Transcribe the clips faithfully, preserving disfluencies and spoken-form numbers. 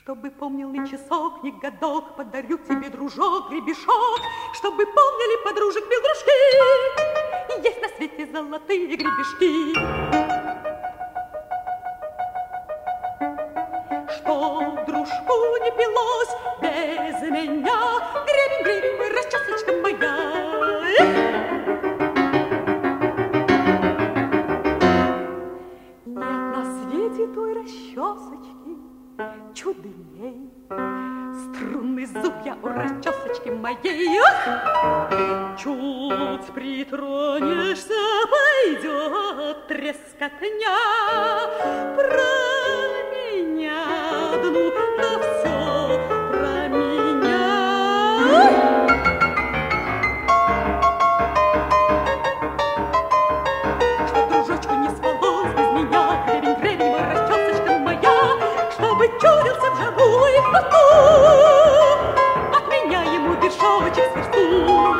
Чтобы помнил и часок, ни годок, подарю тебе, дружок, гребешок, чтобы помнили подружек мил дружки. Есть на свете золотые гребешки. Чтоб дружку не пилось без меня, гребень, гребень, расчесочка моя. Нет на свете той расчесочки чудней. Струнный зуб я у расчесочки моей. Чуть притронешься, пойдет трескотня. Про меня одну, да все про меня. Чтоб дружочку не спалось без меня, гребень, гребень, мой, расчесочка моя, чтобы чудился в жару и в поту, от меня ему вершочек сверсту.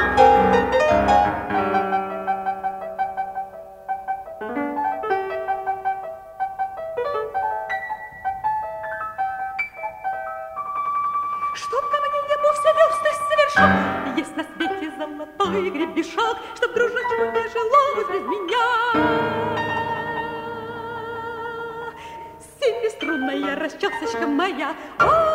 Чтоб ко мне ему все версты совершил, есть на свете золотой гребешок, чтоб дружочку не жилось без меня. Семиструнная расчесочка моя.